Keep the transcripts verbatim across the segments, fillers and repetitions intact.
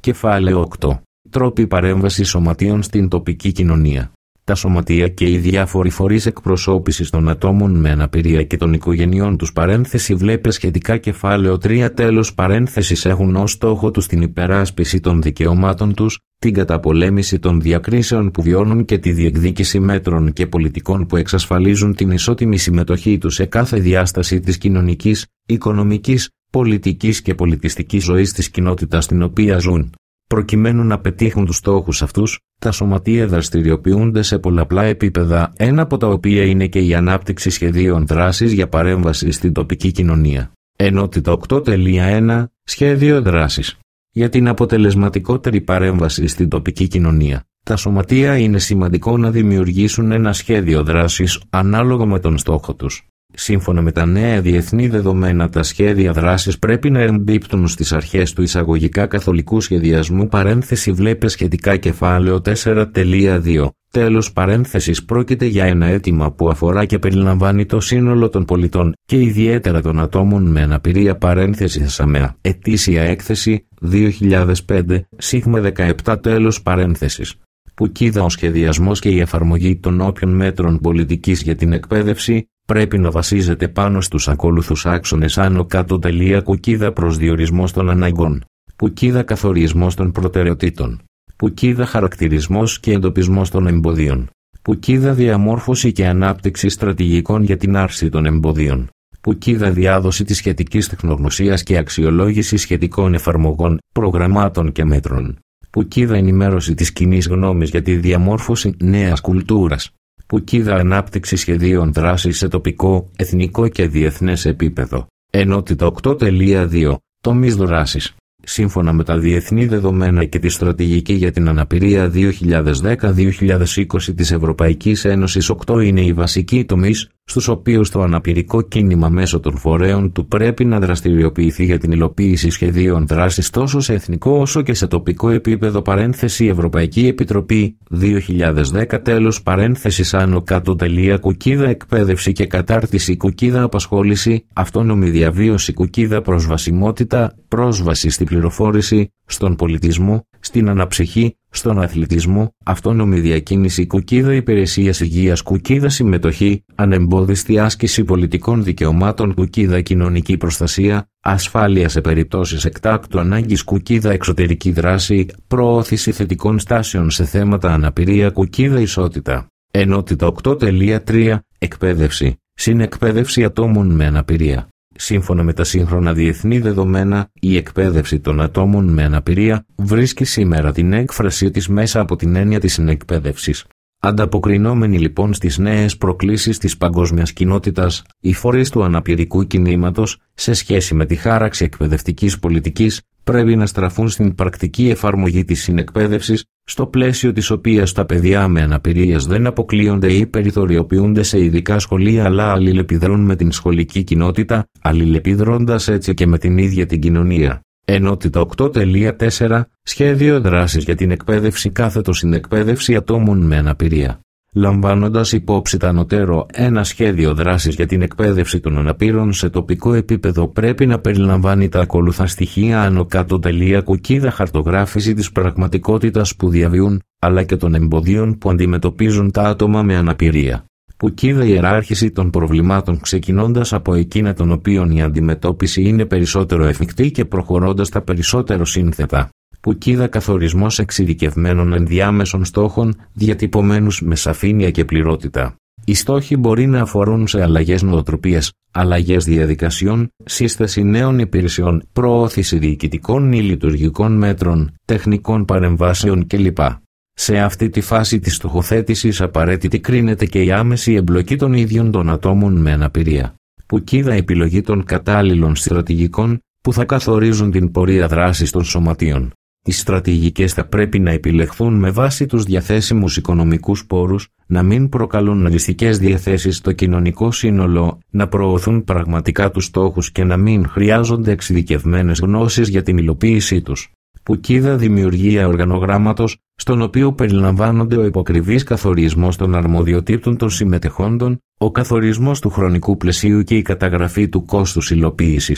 Κεφάλαιο οκτώ. Τρόποι παρέμβασης σωματείων στην τοπική κοινωνία. Τα σωματεία και οι διάφοροι φορείς εκπροσώπησης των ατόμων με αναπηρία και των οικογενειών τους παρένθεση βλέπε σχετικά κεφάλαιο τρία τέλος παρένθεσης έχουν ως στόχο τους την υπεράσπιση των δικαιωμάτων τους, την καταπολέμηση των διακρίσεων που βιώνουν και τη διεκδίκηση μέτρων και πολιτικών που εξασφαλίζουν την ισότιμη συμμετοχή τους σε κάθε διάσταση της κοινωνικής, οικονομικής, πολιτικής και πολιτιστικής ζωής της κοινότητας στην οποία ζουν. Προκειμένου να πετύχουν τους στόχους αυτούς, τα σωματεία δραστηριοποιούνται σε πολλαπλά επίπεδα, ένα από τα οποία είναι και η ανάπτυξη σχεδίων δράσης για παρέμβαση στην τοπική κοινωνία. Ενότητα οκτώ τελεία ένα Σχέδιο δράσης. Για την αποτελεσματικότερη παρέμβαση στην τοπική κοινωνία, τα σωματεία είναι σημαντικό να δημιουργήσουν ένα σχέδιο δράσης ανάλογα με τον στόχο τους. Σύμφωνα με τα νέα διεθνή δεδομένα, τα σχέδια δράσης πρέπει να εμπίπτουν στις αρχές του εισαγωγικά καθολικού σχεδιασμού παρένθεση βλέπε σχετικά κεφάλαιο τέσσερα τελεία δύο. Τέλος παρένθεσης πρόκειται για ένα αίτημα που αφορά και περιλαμβάνει το σύνολο των πολιτών και ιδιαίτερα των ατόμων με αναπηρία παρένθεση ΣΑΜΕΑ. Ετήσια έκθεση δύο χιλιάδες πέντε, σίγμα δεκαεπτά τέλος παρένθεσης. Που κοίδα ο σχεδιασμός και η εφαρμογή των όποιων μέτρων πολιτικής για την εκπαίδευση πρέπει να βασίζεται πάνω στους ακόλουθους άξονες άνω κάτω τελεία κουκίδα προσδιορισμός των αναγκών, κουκίδα καθορισμός των προτεραιοτήτων, κουκίδα χαρακτηρισμός και εντοπισμός των εμποδίων, κουκίδα διαμόρφωση και ανάπτυξη στρατηγικών για την άρση των εμποδίων, κουκίδα διάδοση της σχετικής τεχνογνωσίας και αξιολόγηση σχετικών εφαρμογών, προγραμμάτων και μέτρων, κουκίδα ενημέρωση της κοινής γνώμης για τη διαμόρφωση νέας κουλτούρας, κουκίδα ανάπτυξη σχεδίων δράσης σε τοπικό, εθνικό και διεθνές επίπεδο. Ενότητα οκτώ τελεία δύο Τομείς δράσης. Σύμφωνα με τα διεθνή δεδομένα και τη στρατηγική για την αναπηρία δύο χιλιάδες δέκα με δύο χιλιάδες είκοσι της Ευρωπαϊκής Ένωσης, οκτώ είναι οι βασικοί τομείς στους οποίους το αναπηρικό κίνημα μέσω των φορέων του πρέπει να δραστηριοποιηθεί για την υλοποίηση σχεδίων δράσης τόσο σε εθνικό όσο και σε τοπικό επίπεδο παρένθεση Ευρωπαϊκή Επιτροπή δύο χιλιάδες δέκα τέλος παρένθεσης άνω κάτω τελεία κουκίδα εκπαίδευση και κατάρτιση κουκίδα απασχόληση, αυτόνομη διαβίωση κουκίδα προσβασιμότητα, πρόσβαση στην πληροφόρηση, στον πολιτισμό, στην αναψυχή, στον αθλητισμό, αυτόνομη διακίνηση κουκίδα υπηρεσίας υγείας κουκίδα συμμετοχή, ανεμπόδιστη άσκηση πολιτικών δικαιωμάτων κουκίδα κοινωνική προστασία, ασφάλεια σε περιπτώσεις εκτάκτου ανάγκης κουκίδα εξωτερική δράση, προώθηση θετικών στάσεων σε θέματα αναπηρία κουκίδα ισότητα. Ενότητα οκτώ τελεία τρία Εκπαίδευση, συνεκπαίδευση ατόμων με αναπηρία. Σύμφωνα με τα σύγχρονα διεθνή δεδομένα, η εκπαίδευση των ατόμων με αναπηρία βρίσκει σήμερα την έκφρασή της μέσα από την έννοια της συνεκπαίδευσης. Ανταποκρινόμενοι λοιπόν στις νέες προκλήσεις της παγκόσμιας κοινότητας, οι φορείς του αναπηρικού κινήματος, σε σχέση με τη χάραξη εκπαιδευτικής πολιτικής, πρέπει να στραφούν στην πρακτική εφαρμογή της συνεκπαίδευσης, στο πλαίσιο της οποίας τα παιδιά με αναπηρίες δεν αποκλείονται ή περιθωριοποιούνται σε ειδικά σχολεία αλλά αλληλεπιδρούν με την σχολική κοινότητα, αλληλεπιδρώντας έτσι και με την ίδια την κοινωνία. Ενότητα οκτώ τελεία τέσσερα Σχέδιο δράσης για την εκπαίδευση κάθετο συνεκπαίδευση ατόμων με αναπηρία. Λαμβάνοντας υπόψη τα ανωτέρω, ένα σχέδιο δράσης για την εκπαίδευση των αναπήρων σε τοπικό επίπεδο πρέπει να περιλαμβάνει τα ακολουθά στοιχεία άνω κάτω τελεία κουκίδα χαρτογράφηση της πραγματικότητας που διαβιούν, αλλά και των εμποδίων που αντιμετωπίζουν τα άτομα με αναπηρία. Κουκίδα ιεράρχηση των προβλημάτων ξεκινώντας από εκείνα των οποίων η αντιμετώπιση είναι περισσότερο εφικτή και προχωρώντας τα περισσότερο σύνθετα. Κουκίδα καθορισμός εξειδικευμένων ενδιάμεσων στόχων, διατυπωμένους με σαφήνεια και πληρότητα. Οι στόχοι μπορεί να αφορούν σε αλλαγές νοοτροπίας, αλλαγές διαδικασιών, σύσταση νέων υπηρεσιών, προώθηση διοικητικών ή λειτουργικών μέτρων, τεχνικών παρεμβάσεων κλπ. Σε αυτή τη φάση της στοχοθέτησης απαραίτητη κρίνεται και η άμεση εμπλοκή των ίδιων των ατόμων με αναπηρία. Κουκίδα επιλογή των κατάλληλων στρατηγικών που θα καθορίζουν την πορεία δράσης των σωματείων. Οι στρατηγικές θα πρέπει να επιλεχθούν με βάση τους διαθέσιμους οικονομικούς πόρους, να μην προκαλούν αριστικές διαθέσεις στο κοινωνικό σύνολο, να προωθούν πραγματικά τους στόχους και να μην χρειάζονται εξειδικευμένες γνώσεις για την υλοποίησή τους. Κουκίδα δημιουργία οργανογράμματος, στον οποίο περιλαμβάνονται ο υποκριβής καθορισμός των αρμοδιοτήτων των συμμετεχόντων, ο καθορισμός του χρονικού πλαισίου και η καταγραφή του κόστους υλοποίησης.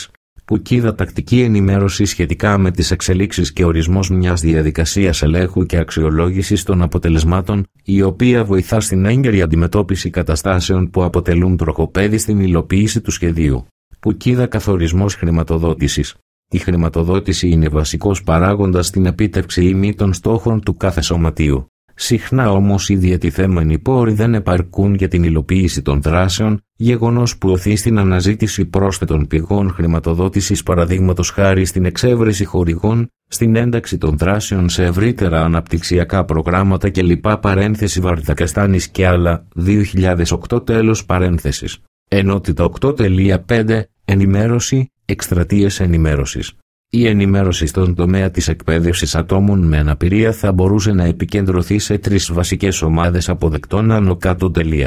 Κουκίδα τακτική ενημέρωση σχετικά με τις εξελίξεις και ορισμός μιας διαδικασίας ελέγχου και αξιολόγησης των αποτελεσμάτων, η οποία βοηθά στην έγκαιρη αντιμετώπιση καταστάσεων που αποτελούν τροχοπέδι στην υλοποίηση του σχεδίου. Κουκίδα καθορισμός χρηματοδότησης. Η χρηματοδότηση είναι βασικός παράγοντας στην επίτευξη ή μη των στόχων του κάθε σωματείου. Συχνά όμως οι διατηθέμενοι πόροι δεν επαρκούν για την υλοποίηση των δράσεων, γεγονός που οθεί στην αναζήτηση πρόσθετων πηγών χρηματοδότησης, παραδείγματος χάρη στην εξέβρεση χορηγών, στην ένταξη των δράσεων σε ευρύτερα αναπτυξιακά προγράμματα κλπ. Παρένθεση Βαρδακαστάνης και άλλα, δύο χιλιάδες οκτώ τέλος παρένθεσης. Ενότητα οκτώ κόμμα πέντε Ενημέρωση, εκστρατείες ενημέρωσης. Η ενημέρωση στον τομέα της εκπαίδευσης ατόμων με αναπηρία θα μπορούσε να επικεντρωθεί σε τρεις βασικές ομάδες αποδεκτών άνω κάτω.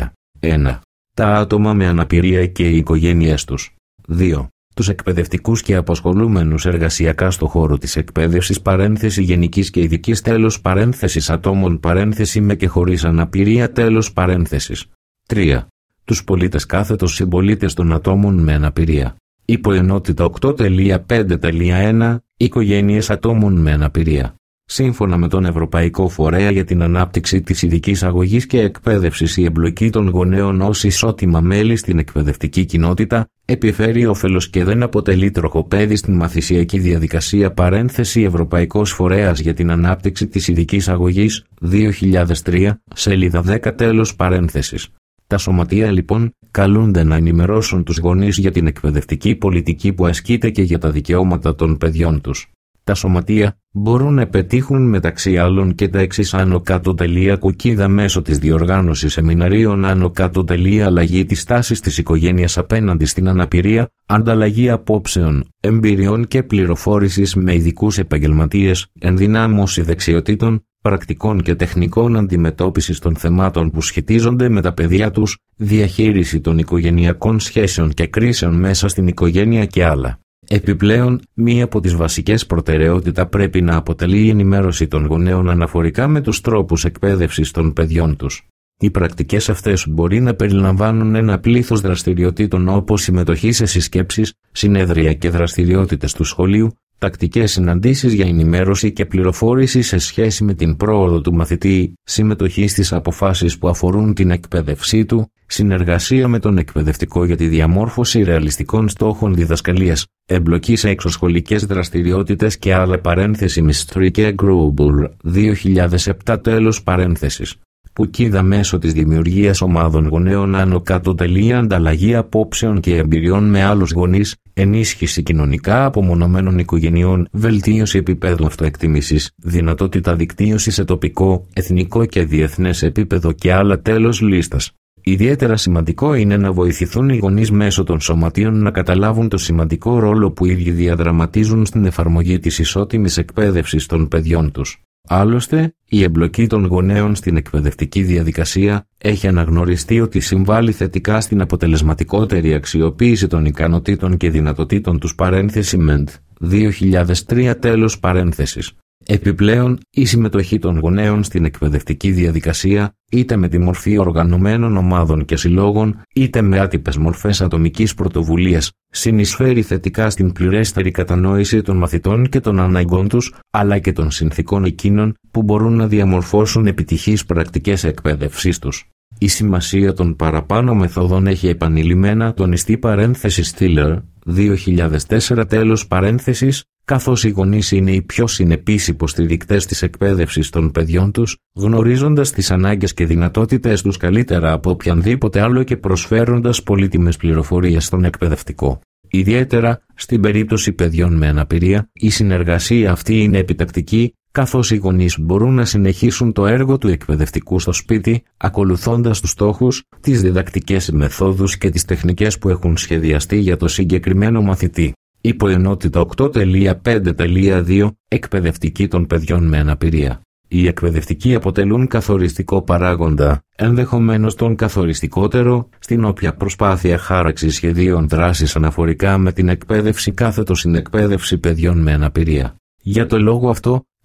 ένα. Τα άτομα με αναπηρία και οι οικογένειές τους. δύο. Τους εκπαιδευτικούς και απασχολούμενους εργασιακά στο χώρο της εκπαίδευσης παρένθεση γενικής και ειδικής τέλος παρένθεσης ατόμων παρένθεση με και χωρίς αναπηρία τέλος παρένθεσης. τρία. Τους πολίτες κάθετος συμπολίτες των ατόμων με αναπηρία. Υποενότητα οκτώ κόμμα πέντε ένα Οικογένειες ατόμων με αναπηρία. Σύμφωνα με τον Ευρωπαϊκό Φορέα για την Ανάπτυξη της Ειδικής Αγωγής και Εκπαίδευσης, η εμπλοκή των γονέων ως ισότιμα μέλη στην εκπαιδευτική κοινότητα επιφέρει όφελος και δεν αποτελεί τροχοπέδι στην μαθησιακή διαδικασία. Παρένθεση Ευρωπαϊκός Φορέας για την Ανάπτυξη της Ειδικής Αγωγής, δύο χιλιάδες τρία, σελίδα δέκα τέλος παρένθεσης. Τα σωματεία λοιπόν καλούνται να ενημερώσουν τους γονείς για την εκπαιδευτική πολιτική που ασκείται και για τα δικαιώματα των παιδιών τους. Τα σωματεία μπορούν να πετύχουν μεταξύ άλλων και τα εξής άνω κάτω. Κουκίδα μέσω της διοργάνωσης σεμιναρίων άνω κάτω. Αλλαγή της τάσης της οικογένειας απέναντι στην αναπηρία, ανταλλαγή απόψεων, εμπειριών και πληροφόρησης με ειδικούς επαγγελματίες, ενδυνάμωση δεξιοτήτων, πρακτικών και τεχνικών αντιμετώπισης των θεμάτων που σχετίζονται με τα παιδιά τους, διαχείριση των οικογενειακών σχέσεων και κρίσεων μέσα στην οικογένεια και άλλα. Επιπλέον, μία από τις βασικές προτεραιότητες πρέπει να αποτελεί η ενημέρωση των γονέων αναφορικά με τους τρόπους εκπαίδευσης των παιδιών τους. Οι πρακτικές αυτές μπορεί να περιλαμβάνουν ένα πλήθος δραστηριοτήτων όπως συμμετοχή σε συσκέψεις, συνέδρια και δραστηριότητες του σχολείου, τακτικές συναντήσεις για ενημέρωση και πληροφόρηση σε σχέση με την πρόοδο του μαθητή, συμμετοχή στις αποφάσεις που αφορούν την εκπαίδευσή του, συνεργασία με τον εκπαιδευτικό για τη διαμόρφωση ρεαλιστικών στόχων διδασκαλίας, εμπλοκή σε εξωσχολικές δραστηριότητες και άλλα. Παρένθεση Μιστρή και Γκρούμπουλ, δύο χιλιάδες επτά τέλος παρένθεσης. Κουκίδα μέσω της δημιουργίας ομάδων γονέων άνω κάτω. Ανταλλαγή απόψεων και εμπειριών με άλλους γονείς, ενίσχυση κοινωνικά απομονωμένων οικογενειών, βελτίωση επίπεδου αυτοεκτίμησης, δυνατότητα δικτύωση σε τοπικό, εθνικό και διεθνές επίπεδο και άλλα. Τέλος λίστας. Ιδιαίτερα σημαντικό είναι να βοηθηθούν οι γονείς μέσω των σωματείων να καταλάβουν το σημαντικό ρόλο που οι ίδιοι διαδραματίζουν στην εφαρμογή της ισότιμης εκπαίδευσης των παιδιών τους. Άλλωστε, η εμπλοκή των γονέων στην εκπαιδευτική διαδικασία έχει αναγνωριστεί ότι συμβάλλει θετικά στην αποτελεσματικότερη αξιοποίηση των ικανοτήτων και δυνατοτήτων τους. Παρένθεση ΜΕΝΤ, δύο χιλιάδες τρία τέλος παρένθεσης. Επιπλέον, η συμμετοχή των γονέων στην εκπαιδευτική διαδικασία, είτε με τη μορφή οργανωμένων ομάδων και συλλόγων, είτε με άτυπες μορφές ατομικής πρωτοβουλίας, συνεισφέρει θετικά στην πληρέστερη κατανόηση των μαθητών και των αναγκών τους, αλλά και των συνθήκων εκείνων που μπορούν να διαμορφώσουν επιτυχείς πρακτικές εκπαίδευσής τους. Η σημασία των παραπάνω μεθόδων έχει επανειλημμένα τονιστεί. Παρένθεση Στήλερ, δύο χιλιάδες τέσσερα τέλος παρένθεσης, καθώς οι γονείς είναι οι πιο συνεπείς υποστηρικτές της εκπαίδευσης των παιδιών τους, γνωρίζοντας τις ανάγκες και δυνατότητες τους καλύτερα από οποιανδήποτε άλλο και προσφέροντας πολύτιμες πληροφορίες στον εκπαιδευτικό. Ιδιαίτερα, στην περίπτωση παιδιών με αναπηρία, η συνεργασία αυτή είναι επιτακτική, καθώς οι γονείς μπορούν να συνεχίσουν το έργο του εκπαιδευτικού στο σπίτι, ακολουθώντας τους στόχους, τις διδακτικές μεθόδους και τις τεχνικές που έχουν σχεδιαστεί για το συγκεκριμένο μαθητή. Υποενότητα οκτώ κόμμα πέντε δύο Εκπαιδευτική των παιδιών με αναπηρία. Οι εκπαιδευτικοί αποτελούν καθοριστικό παράγοντα, ενδεχομένως τον καθοριστικότερο, στην όποια προσπάθεια χάραξης σχεδίων δράσης αναφορικά με την εκπαίδευση κάθετο στην εκπαίδευση παιδιών με αναπηρία. Για το λόγο αυτό,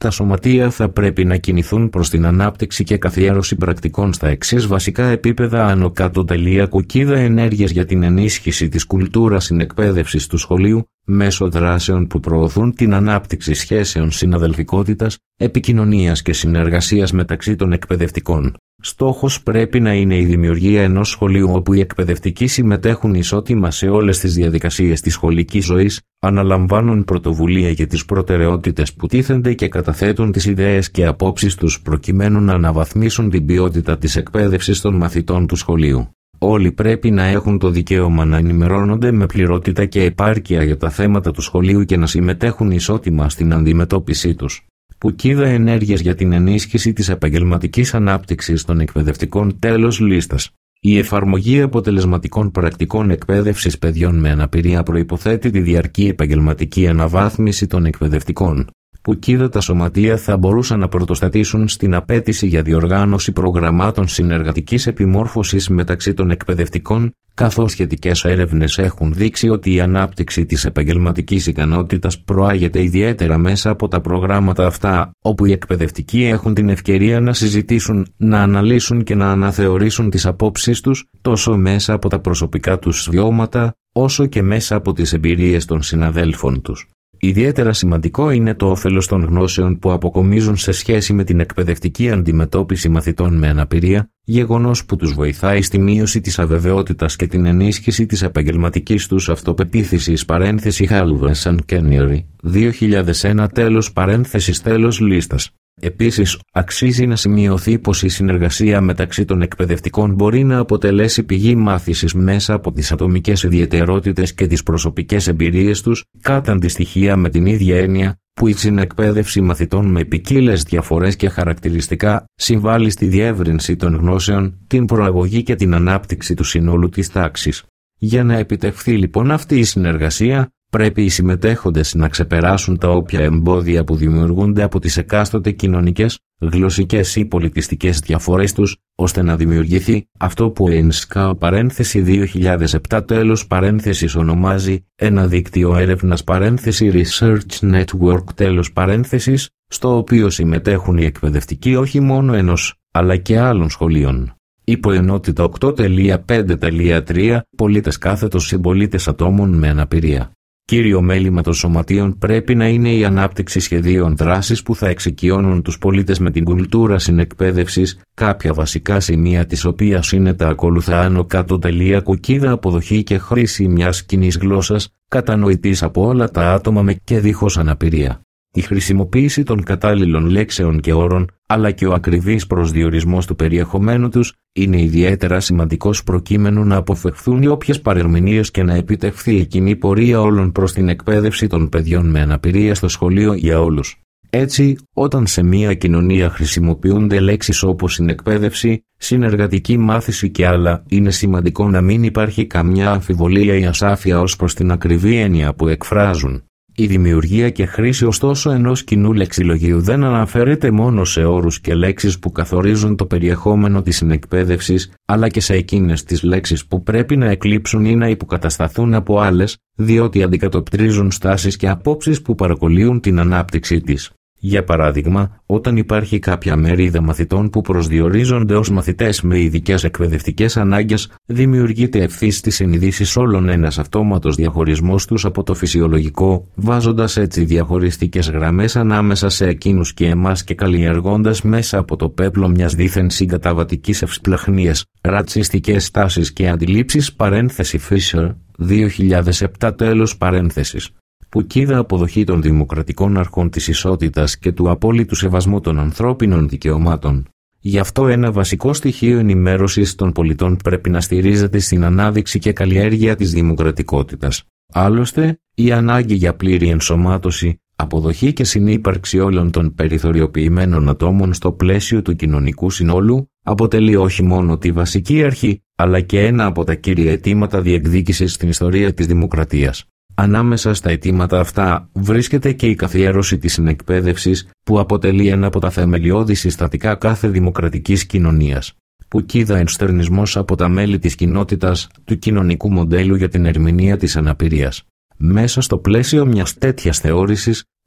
Τα σωματεία θα πρέπει να κινηθούν προς την ανάπτυξη και καθιέρωση πρακτικών στα εξής βασικά επίπεδα άνω κάτω. Κουκίδα ενέργειας για την ενίσχυση της κουλτούρας συνεκπαίδευσης του σχολείου, μέσω δράσεων που προωθούν την ανάπτυξη σχέσεων συναδελφικότητας, επικοινωνίας και συνεργασίας μεταξύ των εκπαιδευτικών. Στόχος πρέπει να είναι η δημιουργία ενός σχολείου όπου οι εκπαιδευτικοί συμμετέχουν ισότιμα σε όλες τις διαδικασίες της σχολικής ζωής, αναλαμβάνουν πρωτοβουλία για τις προτεραιότητες που τίθενται και καταθέτουν τις ιδέες και απόψεις τους προκειμένου να αναβαθμίσουν την ποιότητα της εκπαίδευσης των μαθητών του σχολείου. Όλοι πρέπει να έχουν το δικαίωμα να ενημερώνονται με πληρότητα και επάρκεια για τα θέματα του σχολείου και να συμμετέχουν ισότιμα στην αντιμετώπιση τους. Κουκίδα ενέργειας για την ενίσχυση της επαγγελματικής ανάπτυξης των εκπαιδευτικών. Τέλος λίστας. Η εφαρμογή αποτελεσματικών πρακτικών εκπαίδευσης παιδιών με αναπηρία προϋποθέτει τη διαρκή επαγγελματική αναβάθμιση των εκπαιδευτικών. Κουκίδα τα σωματεία θα μπορούσαν να πρωτοστατήσουν στην απέτηση για διοργάνωση προγραμμάτων συνεργατικής επιμόρφωσης μεταξύ των εκπαιδευτικών, καθώς σχετικές έρευνες έχουν δείξει ότι η ανάπτυξη της επαγγελματικής ικανότητας προάγεται ιδιαίτερα μέσα από τα προγράμματα αυτά, όπου οι εκπαιδευτικοί έχουν την ευκαιρία να συζητήσουν, να αναλύσουν και να αναθεωρήσουν τις απόψεις τους, τόσο μέσα από τα προσωπικά τους βιώματα, όσο και μέσα από τις εμπειρίες των συναδέλφων τους. Ιδιαίτερα σημαντικό είναι το όφελος των γνώσεων που αποκομίζουν σε σχέση με την εκπαιδευτική αντιμετώπιση μαθητών με αναπηρία, γεγονός που τους βοηθάει στη μείωση της αβεβαιότητας και την ενίσχυση της επαγγελματικής τους αυτοπεποίθησης. Παρένθεση Halvorsen Kennery, δύο χιλιάδες ένα τέλος παρένθεσης τέλος λίστας. Επίσης, αξίζει να σημειωθεί πως η συνεργασία μεταξύ των εκπαιδευτικών μπορεί να αποτελέσει πηγή μάθησης μέσα από τις ατομικές ιδιαιτερότητες και τις προσωπικές εμπειρίες τους, κατά αντιστοιχεία με την ίδια έννοια που η συνεκπαίδευση μαθητών με ποικίλες διαφορές και χαρακτηριστικά συμβάλλει στη διεύρυνση των γνώσεων, την προαγωγή και την ανάπτυξη του συνόλου της τάξης. Για να επιτευχθεί λοιπόν αυτή η συνεργασία, πρέπει οι συμμετέχοντες να ξεπεράσουν τα όποια εμπόδια που δημιουργούνται από τις εκάστοτε κοινωνικές, γλωσσικές ή πολιτιστικές διαφορές τους, ώστε να δημιουργηθεί αυτό που η ΕΝΣΚΑ παρένθεση δύο χιλιάδες επτά τέλος παρένθεσης ονομάζει ένα δίκτυο έρευνας παρένθεση Research Network τέλος παρένθεσης, στο οποίο συμμετέχουν οι εκπαιδευτικοί όχι μόνο ενός, αλλά και άλλων σχολείων. Υποενότητα οκτώ πέντε τρία Πολίτες κάθετος συμπολίτες ατόμων με αναπηρία. Κύριο μέλημα των σωματείων πρέπει να είναι η ανάπτυξη σχεδίων δράσης που θα εξοικειώνουν τους πολίτες με την κουλτούρα συνεκπαίδευσης, κάποια βασικά σημεία της οποίας είναι τα ακολουθά άνω κάτω. Κουκίδα αποδοχή και χρήση μιας κοινής γλώσσας, κατανοητής από όλα τα άτομα με και δίχως αναπηρία. Η χρησιμοποίηση των κατάλληλων λέξεων και όρων, αλλά και ο ακριβής προσδιορισμός του περιεχομένου τους, είναι ιδιαίτερα σημαντικός προκειμένου να αποφευχθούν οι όποιες παρερμηνίες και να επιτευχθεί η κοινή πορεία όλων προς την εκπαίδευση των παιδιών με αναπηρία στο σχολείο για όλους. Έτσι, όταν σε μια κοινωνία χρησιμοποιούνται λέξεις όπως συνεκπαίδευση, συνεργατική μάθηση και άλλα, είναι σημαντικό να μην υπάρχει καμιά αμφιβολία ή ασάφεια ως προς την ακριβή έννοια που εκφράζουν. Η δημιουργία και χρήση ωστόσο ενός κοινού λεξιλογίου δεν αναφέρεται μόνο σε όρους και λέξεις που καθορίζουν το περιεχόμενο της συνεκπαίδευσης, αλλά και σε εκείνες τις λέξεις που πρέπει να εκλείψουν ή να υποκατασταθούν από άλλες, διότι αντικατοπτρίζουν στάσεις και απόψεις που παρακολύουν την ανάπτυξή της. Για παράδειγμα, όταν υπάρχει κάποια μερίδα μαθητών που προσδιορίζονται ως μαθητές με ειδικές εκπαιδευτικές ανάγκες, δημιουργείται ευθύς στις συνειδήσεις όλων ένας αυτόματος διαχωρισμός τους από το φυσιολογικό, βάζοντας έτσι διαχωριστικές γραμμές ανάμεσα σε εκείνους και εμάς και καλλιεργώντας μέσα από το πέπλο μιας δίθεν συγκαταβατικής ευσπλαχνίας, ρατσιστικές τάσεις και αντιλήψεις. Παρένθεση Fisher, δύο χιλιάδες επτά τέλος παρένθεσης. Κουκίδα αποδοχή των δημοκρατικών αρχών της ισότητας και του απόλυτου σεβασμού των ανθρώπινων δικαιωμάτων. Γι' αυτό ένα βασικό στοιχείο ενημέρωσης των πολιτών πρέπει να στηρίζεται στην ανάδειξη και καλλιέργεια της δημοκρατικότητας. Άλλωστε, η ανάγκη για πλήρη ενσωμάτωση, αποδοχή και συνύπαρξη όλων των περιθωριοποιημένων ατόμων στο πλαίσιο του κοινωνικού συνόλου, αποτελεί όχι μόνο τη βασική αρχή, αλλά και ένα από τα κύρια αιτήματα διεκδίκησης στην ιστορία της δημοκρατίας. Ανάμεσα στα αιτήματα αυτά βρίσκεται και η καθιέρωση της συνεκπαίδευσης, που αποτελεί ένα από τα θεμελιώδη συστατικά κάθε δημοκρατικής κοινωνίας. Κουκίδα ενστερνισμός από τα μέλη της κοινότητας του κοινωνικού μοντέλου για την ερμηνεία της αναπηρίας. Μέσα στο πλαίσιο μιας τέτοιας θεώρησης,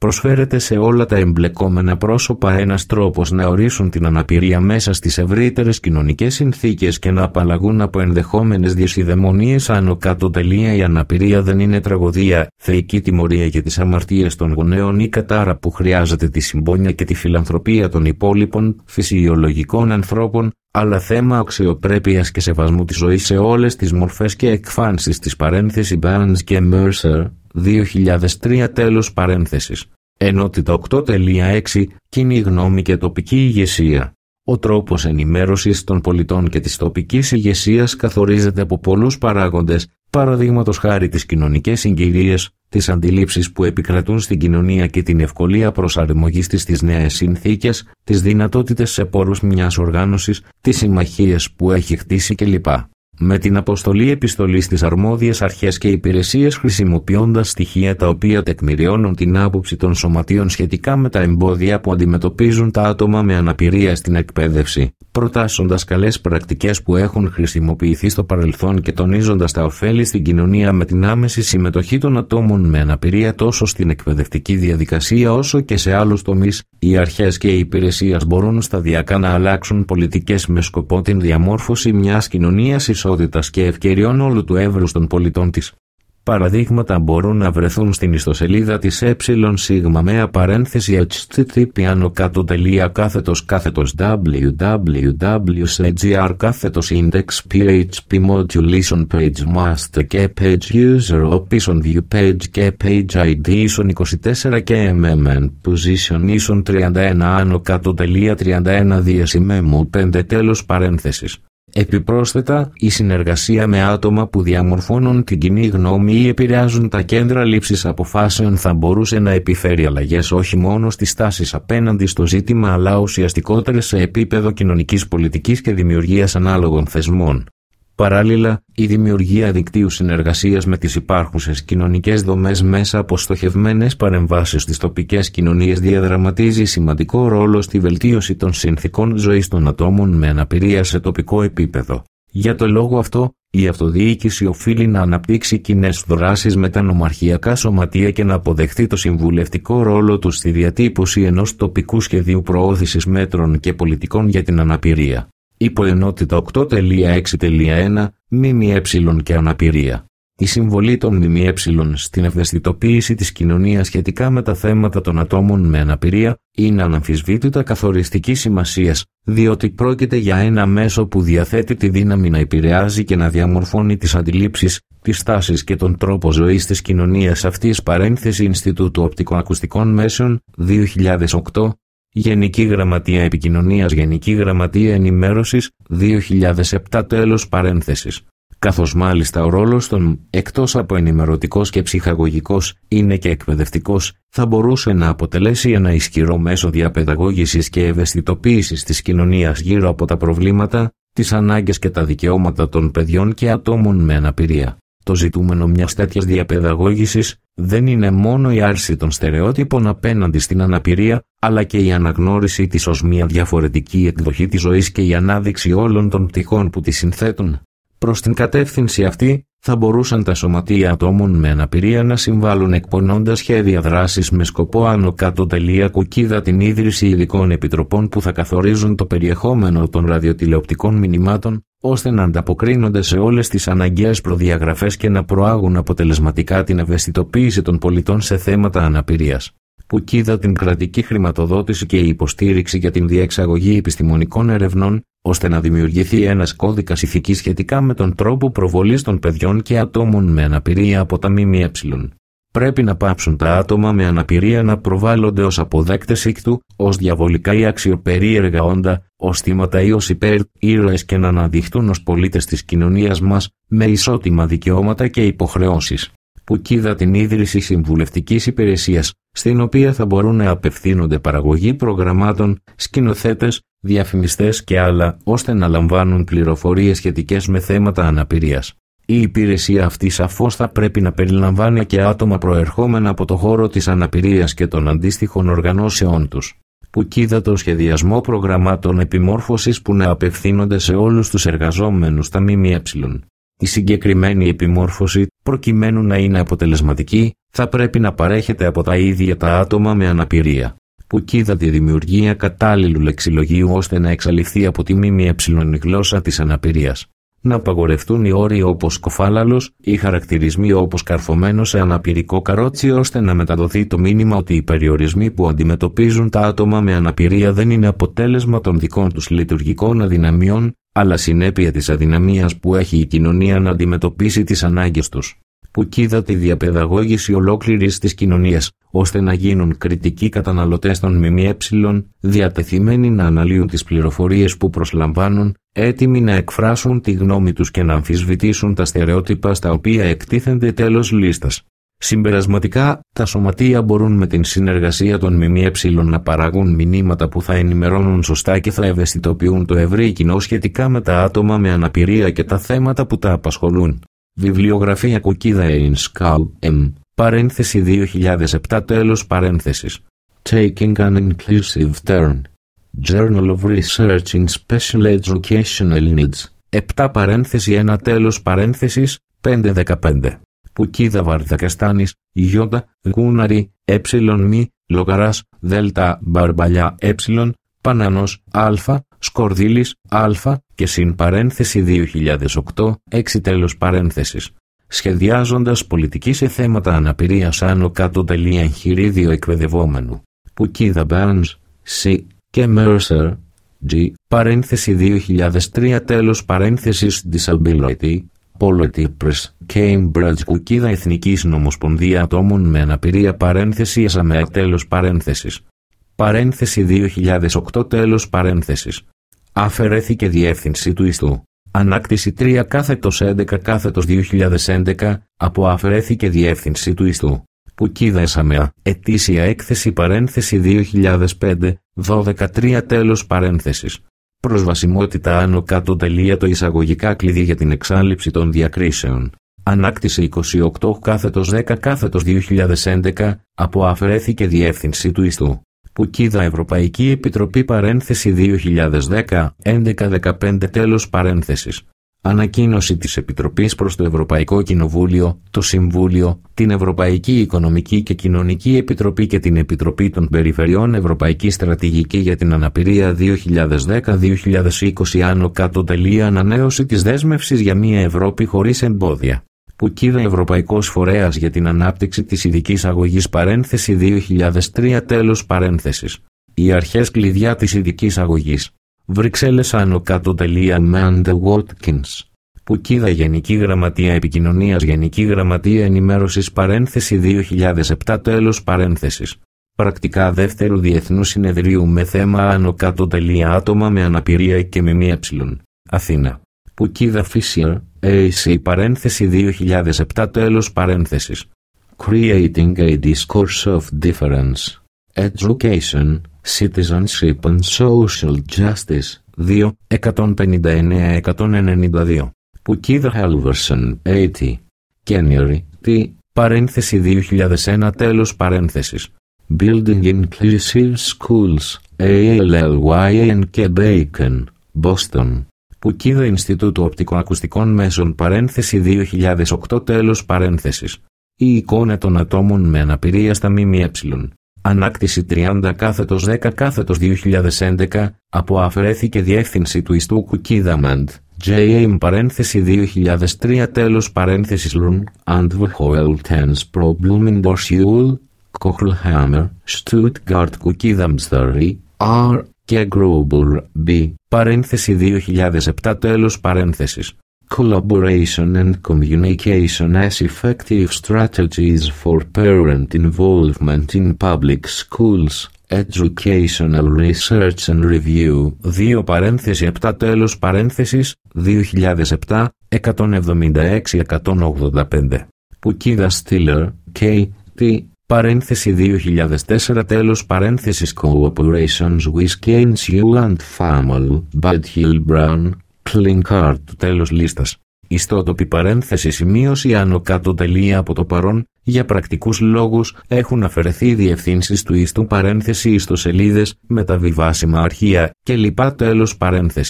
Προσφέρεται σε όλα τα εμπλεκόμενα πρόσωπα ένας τρόπος να ορίσουν την αναπηρία μέσα στις ευρύτερες κοινωνικές συνθήκες και να απαλλαγούν από ενδεχόμενες δυσιδαιμονίες άνω κάτω. Η αναπηρία δεν είναι τραγωδία, θεϊκή τιμωρία για τις αμαρτίες των γονέων ή κατάρα που χρειάζεται τη συμπόνια και τη φιλανθρωπία των υπόλοιπων φυσιολογικών ανθρώπων, αλλά θέμα αξιοπρέπειας και σεβασμού της ζωής σε όλες τις μορφές και εκφάνσεις της. Παρένθεση Barnes και Mercer, δύο χιλιάδες τρία τέλος παρένθεσης. Ενότητα οκτώ κόμμα έξι Κοινή γνώμη και τοπική ηγεσία. Ο τρόπος ενημέρωσης των πολιτών και της τοπικής ηγεσίας καθορίζεται από πολλούς παράγοντες, παραδείγματος χάρη τις κοινωνικές συγκυρίες, τις αντιλήψεις που επικρατούν στην κοινωνία και την ευκολία προσαρμογής της στις νέες συνθήκες, τις δυνατότητες σε πόρους μιας οργάνωσης, τις συμμαχίες που έχει χτίσει κλπ. Με την αποστολή επιστολής στις αρμόδιες αρχές και υπηρεσίες, χρησιμοποιώντας στοιχεία τα οποία τεκμηριώνουν την άποψη των σωματείων σχετικά με τα εμπόδια που αντιμετωπίζουν τα άτομα με αναπηρία στην εκπαίδευση, προτάσσοντας καλές πρακτικές που έχουν χρησιμοποιηθεί στο παρελθόν και τονίζοντας τα ωφέλη στην κοινωνία με την άμεση συμμετοχή των ατόμων με αναπηρία τόσο στην εκπαιδευτική διαδικασία όσο και σε άλλους τομείς, οι αρχές και οι υπηρεσίες μπορούν σταδιακά να αλλάξουν πολιτικές με σκοπό την διαμόρφωση μιας κοινωνίας ισότητας και ευκαιριών όλου του εύρους των πολιτών της. Παραδείγματα μπορούν να βρεθούν στην ιστοσελίδα της ΕΣΥΓΜΑΜΕΑ παρένθεση http άνω κάτω τελεία κάθετος κάθετος www.gr κάθετος index php modulation page master και page user option view page και page id ίσον είκοσι τέσσερα και mm position ίσον τριάντα ένα άνω κάτω τελεία τριάντα ένα διασημέμου πέντε τέλος παρένθεσης. Επιπρόσθετα, η συνεργασία με άτομα που διαμορφώνουν την κοινή γνώμη ή επηρεάζουν τα κέντρα λήψης αποφάσεων θα μπορούσε να επιφέρει αλλαγές όχι μόνο στις τάσεις απέναντι στο ζήτημα αλλά ουσιαστικότερες σε επίπεδο κοινωνικής πολιτικής και δημιουργίας ανάλογων θεσμών. Παράλληλα, η δημιουργία δικτύου συνεργασίας με τις υπάρχουσες κοινωνικές δομές μέσα από στοχευμένες παρεμβάσεις στις τοπικές κοινωνίες διαδραματίζει σημαντικό ρόλο στη βελτίωση των συνθηκών ζωής των ατόμων με αναπηρία σε τοπικό επίπεδο. Για το λόγο αυτό, η αυτοδιοίκηση οφείλει να αναπτύξει κοινές δράσεις με τα νομαρχιακά σωματεία και να αποδεχθεί το συμβουλευτικό ρόλο του στη διατύπωση ενός τοπικού σχεδίου προώθησης μέτρων και πολιτικών για την αναπηρία. Υποενότητα οκτώ κόμμα έξι κόμμα ένα ΜΜΕ και αναπηρία. Η συμβολή των ΜΜΕ στην ευαισθητοποίηση της κοινωνίας σχετικά με τα θέματα των ατόμων με αναπηρία είναι αναμφισβήτητα καθοριστικής σημασίας, διότι πρόκειται για ένα μέσο που διαθέτει τη δύναμη να επηρεάζει και να διαμορφώνει τις αντιλήψεις, τις τάσεις και τον τρόπο ζωής της κοινωνίας αυτής. Παρένθεση Ινστιτούτου Οπτικοακουστικών Μέσων, δύο χιλιάδες οκτώ. Γενική Γραμματεία Επικοινωνίας, Γενική Γραμματεία Ενημέρωσης, δύο χιλιάδες επτά τέλος παρένθεσης. Καθώς μάλιστα ο ρόλος των, εκτός από ενημερωτικός και ψυχαγωγικός, είναι και εκπαιδευτικός, θα μπορούσε να αποτελέσει ένα ισχυρό μέσο διαπαιδαγώγησης και ευαισθητοποίησης της κοινωνίας γύρω από τα προβλήματα, τις ανάγκες και τα δικαιώματα των παιδιών και ατόμων με αναπηρία. Το ζητούμενο μιας τέτοιας διαπαιδαγώγησης δεν είναι μόνο η άρση των στερεότυπων απέναντι στην αναπηρία, αλλά και η αναγνώριση της ως μια διαφορετική εκδοχή της ζωής και η ανάδειξη όλων των πτυχών που τη συνθέτουν. Προς την κατεύθυνση αυτή, θα μπορούσαν τα σωματεία ατόμων με αναπηρία να συμβάλλουν εκπονώντας σχέδια δράσης με σκοπό άνω κάτω τελεία κουκίδα την ίδρυση ειδικών επιτροπών που θα καθορίζουν το περιεχόμενο των ραδιοτηλεοπτικών μηνυμάτων, ώστε να ανταποκρίνονται σε όλες τις αναγκαίες προδιαγραφές και να προάγουν αποτελεσματικά την ευαισθητοποίηση των πολιτών σε θέματα αναπηρίας. Κουκίδα την κρατική χρηματοδότηση και η υποστήριξη για την διεξαγωγή επιστημονικών ερευνών, ώστε να δημιουργηθεί ένας κώδικας ηθικής σχετικά με τον τρόπο προβολής των παιδιών και ατόμων με αναπηρία από τα ΜΜΕ. Πρέπει να πάψουν τα άτομα με αναπηρία να προβάλλονται ως αποδέκτες ήκτου, ως διαβολικά ή αξιοπερίεργα όντα, ως θύματα ή ως υπερ-ήρωες και να αναδειχθούν ως πολίτες της κοινωνίας μας, με ισότιμα δικαιώματα και υποχρεώσεις. Κουκίδα την ίδρυση συμβουλευτικής υπηρεσίας, στην οποία θα μπορούν να απευθύνονται παραγωγή προγραμμάτων, σκηνοθέτες, διαφημιστές και άλλα, ώστε να λαμβάνουν πληροφορίες σχετικές με θέματα αναπηρίας. Η υπηρεσία αυτή σαφώς θα πρέπει να περιλαμβάνει και άτομα προερχόμενα από το χώρο της αναπηρίας και των αντίστοιχων οργανώσεών τους. Κουκίδα το σχεδιασμό προγραμμάτων επιμόρφωσης που να απευθύνονται σε όλους τους εργαζόμενους στα ΜΜΕ. Η συγκεκριμένη επιμόρφωση προκειμένου να είναι αποτελεσματική, θα πρέπει να παρέχεται από τα ίδια τα άτομα με αναπηρία. Που κοίτα τη δημιουργία κατάλληλου λεξιλογίου ώστε να εξαλειφθεί από τη ΜΜΕ η γλώσσα της αναπηρίας. Να απαγορευτούν οι όροι όπως κοφάλαλος ή χαρακτηρισμοί όπως καρφωμένο σε αναπηρικό καρότσι ώστε να μεταδοθεί το μήνυμα ότι οι περιορισμοί που αντιμετωπίζουν τα άτομα με αναπηρία δεν είναι αποτέλεσμα των δικών τους λειτουργικών αδυναμιών, αλλά συνέπεια της αδυναμίας που έχει η κοινωνία να αντιμετωπίσει τις ανάγκες τους. Που κοίτα τη διαπαιδαγώγηση ολόκληρης της κοινωνίας, ώστε να γίνουν κριτικοί καταναλωτές των ΜΜΕ, διατεθειμένοι να αναλύουν τις πληροφορίες που προσλαμβάνουν, έτοιμοι να εκφράσουν τη γνώμη τους και να αμφισβητήσουν τα στερεότυπα στα οποία εκτίθενται. Τέλος λίστας. Συμπερασματικά, τα σωματεία μπορούν με την συνεργασία των ΜΜΕ να παράγουν μηνύματα που θα ενημερώνουν σωστά και θα ευαισθητοποιούν το ευρύ κοινό σχετικά με τα άτομα με αναπηρία και τα θέματα που τα απασχολούν. Βιβλιογραφία Κουκίδα Ινσκάλ, Εμ, παρένθεση δύο χιλιάδες επτά τέλος παρένθεσης. Taking an Inclusive Turn. Journal of Research in Special Educational Needs. επτά παρένθεση ένα τέλος παρένθεσης, πέντε δεκαπέντε. Πουκίδα Βαρδακαστάνης, Ιώτα, Γούναρη, Έψιλον Μη, Λογαράς, Δέλτα, Μπαρμπαλιά, Έψιλον, Πανανός, Αλφα, Σκορδίλης, Αλφα και συν παρένθεση δύο χιλιάδες οκτώ, έξι τέλος παρένθεσης. Σχεδιάζοντας πολιτική σε θέματα αναπηρίας άνω κάτω τελεία εγχειρίδιο εκπαιδευόμενου. Πουκίδα Μπάνς, C. και Mercer, G. παρένθεση δύο χιλιάδες τρία τέλος παρένθεσης Disability, Polity Press, Cambridge. Κουκίδα Εθνικής Νομοσπονδία Ατόμων με Αναπηρία παρένθεση ΕΣΑΜΕΑ τέλος παρένθεσης. Παρένθεση δύο χιλιάδες οκτώ τέλος παρένθεσης. Αφαιρέθηκε διεύθυνση του ιστού. Ανάκτηση τρία κάθετος έντεκα κάθετος δύο χιλιάδες έντεκα, από αφαιρέθηκε διεύθυνση του ιστού. Πουκίδα ΕΣΑΜΕΑ, ετήσια έκθεση παρένθεση δύο χιλιάδες πέντε, δώδεκα τρία τέλος παρένθεσης. Προσβασιμότητα άνω κάτω τελεία το εισαγωγικά κλειδί για την εξάλληψη των διακρίσεων. Ανάκτηση είκοσι οκτώ κάθετος δέκα κάθετος δύο χιλιάδες έντεκα, από αφαιρέθηκε διεύθυνση του ιστού. Πουκίδα Ευρωπαϊκή Επιτροπή παρένθεση δύο χιλιάδες δέκα, έντεκα δεκαπέντε τέλος παρένθεσης. Ανακοίνωση της Επιτροπής προς το Ευρωπαϊκό Κοινοβούλιο, το Συμβούλιο, την Ευρωπαϊκή Οικονομική και Κοινωνική Επιτροπή και την Επιτροπή των Περιφερειών Ευρωπαϊκή Στρατηγική για την Αναπηρία δύο χιλιάδες δέκα με δύο χιλιάδες είκοσι άνω κάτω τελεία ανανέωση της δέσμευσης για μια Ευρώπη χωρίς εμπόδια. Πουκίδα Ευρωπαϊκός Φορέας για την Ανάπτυξη της Ειδικής Αγωγής παρένθεση δύο χιλιάδες τρία τέλος παρένθεσης. Οι αρχές κλειδιά της ειδικής αγωγής. Βρυξέλλες άνω κάτω τελεία Amanda Watkins. Πουκίδα Γενική Γραμματεία Επικοινωνίας Γενική Γραμματεία Ενημέρωσης παρένθεση δύο χιλιάδες επτά τέλος παρένθεσης. Πρακτικά δεύτερου Διεθνού Συνεδρίου με θέμα άνω κάτω τελεία άτομα με αναπηρία και ΜΜΕ. Αθήνα. Πουκίδα Fisher, έι σι παρένθεση δύο χιλιάδες επτά τέλος παρένθεσης. Creating a Discourse of Difference. Education, Citizenship and Social Justice, δύο, εκατόν πενήντα εννέα εκατόν ενενήντα δύο. Πουκίδα Halverson, ογδόντα. January, T, παρένθεση δύο χιλιάδες ένα τέλος παρένθεσης. Building Inclusive Schools, έι ελ ελ γουάι εν και Bacon, Boston. Πουκίδα Ινστιτούτου Οπτικοακουστικών Μέσων παρένθεση δύο χιλιάδες οκτώ τέλος παρένθεσης. Η εικόνα των ατόμων με αναπηρία στα ΜΜΕ. Ανάκτηση τριάντα κάθετος δέκα κάθετος δύο χιλιάδες έντεκα, από αφαιρέθηκε διεύθυνση του ιστού Κουκίδα Μαντ, τζέι εμ παρένθεση δύο χιλιάδες τρία τέλος παρένθεσης Lund, and the Hoel Tens Problem in Dorsiul, Kochelhammer, Stuttgart Κουκίδα Mstari, R, και Grobel, B, παρένθεση δύο χιλιάδες επτά τέλος παρένθεσης. Collaboration and communication as effective strategies for parent involvement in public schools, educational research and review. δύο παρένθεση επτά τέλος παρένθεσης, δύο χιλιάδες επτά, εκατόν εβδομήντα έξι εκατόν ογδόντα πέντε. Πουκίδα Stiller, K, T, παρένθεση δύο χιλιάδες τέσσερα τέλος παρένθεσης Cooperations with Keynes and Family, Badhill Brown, Klinkart τέλος λίστας. Ιστότοπη παρένθεση σημείωση άνω κάτω τελεία από το παρόν, για πρακτικούς λόγους έχουν αφαιρεθεί διευθύνσεις του ιστού παρένθεση ιστοσελίδες, μεταβιβάσιμα αρχεία κλπ τέλος παρένθεσης.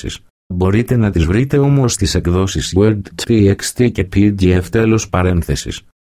Μπορείτε να τις βρείτε όμως στις εκδόσεις Word, τέξ τι και πι ντι εφ τέλος παρένθεσης.